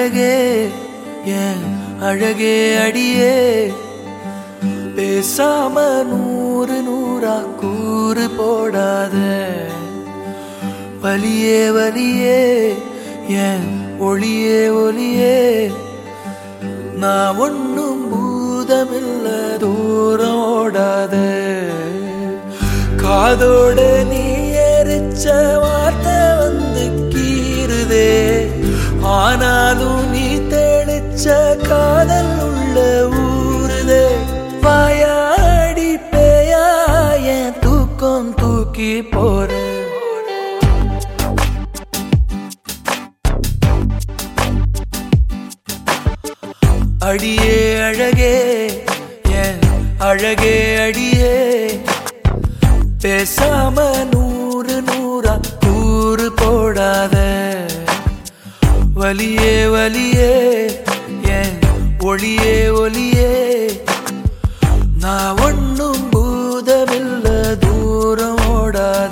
அழகே ஏன் அழகே அடியே பேசாம நூறு நூறா கூறு போடாத வலியே வலியே ஏன் ஒளியே ஒளியே நான் ஒன்னும் பூதமில்ல தூரம் ஓடாத காதோட நீ எரிச்ச வார்த்தை வந்து கீறுதே ஆனாலும் நீ தெளிச்ச காதல் உள்ள ஊறுதே வாயாடி பேயா என் தூக்கம் தூக்கி போற அடியே அழகே என் அழகே அடியே பேசாம நூறு நூறா கூறு போடாத வலியே வலியே என் ஒளியே ஒளியே நான் ஒன்னும் பூதமில்ல தூரம் ஓடாத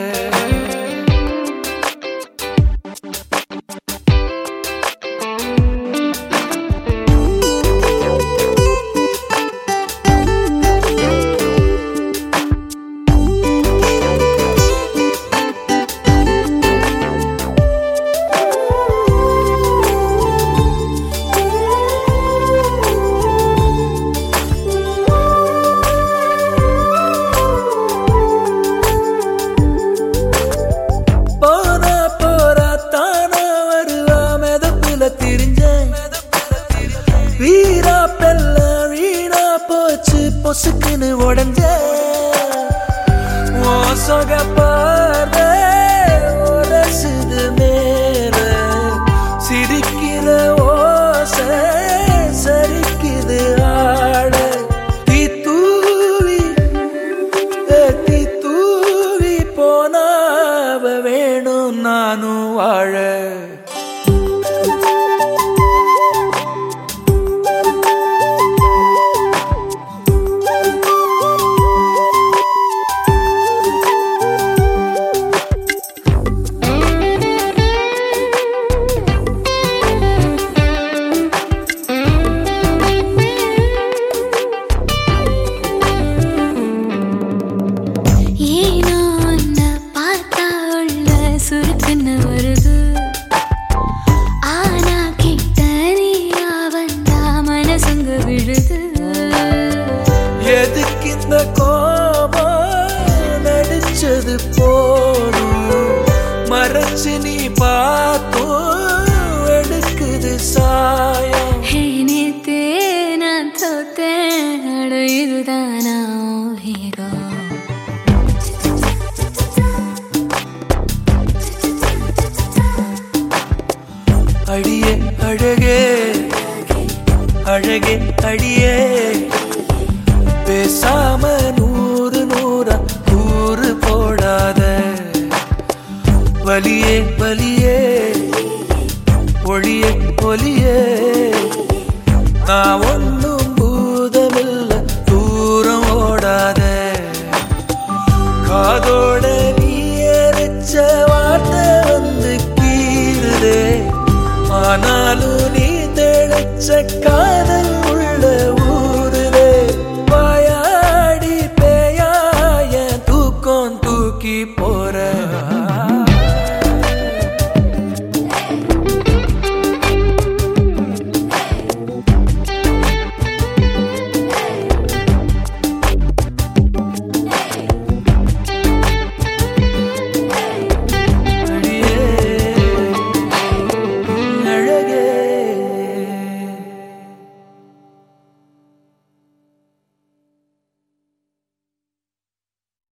வீரா பெல்ல வீணா போச்சு பொசுக்குன்னு உடஞ்ச சொக பார்வை உரசுது மேல சிரிக்கிற ஓசை சரிக்குது ஆட தீ தூவி போனாவ வேணும் நானும் வாழ எதுக்கு இந்த கோபம் நடிச்சது போதும் மறைச்சு நீ பார்த்தோம் எடுக்குது சாயம் நேத்தே நான் தோத்தேன் இதுதானா ஹீரோ அடியே அழகே அழகே அடியே பேசாம நூறு நூறா கூறு போடாத வலியே வலியே ஒளியே ஒளியே நான் ஒன்னும் பூதமில்ல தூரம் ஓடாத காதோட நீ எரிச்ச வார்த்தை வந்து கீறுதே ஆனாலும் நீ தெளிச்ச காதல்